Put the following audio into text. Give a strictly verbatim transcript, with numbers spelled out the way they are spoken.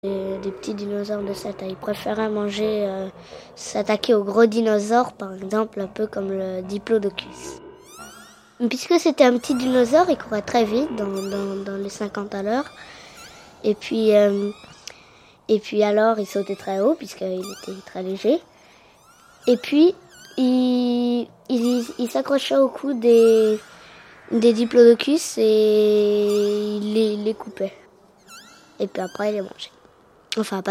Des, des petits dinosaures de sa taille. Ils préféraient manger, euh, s'attaquer aux gros dinosaures, par exemple, un peu comme le diplodocus. Puisque c'était un petit dinosaure, il courait très vite, dans, dans, dans les cinquante à l'heure. Et puis, euh, et puis alors, il sautait très haut, puisqu'il était très léger. Et puis, il, il, il s'accrochait au cou des, des diplodocus et il les, les coupait. Et puis après, il les mangeait. Enfin, pas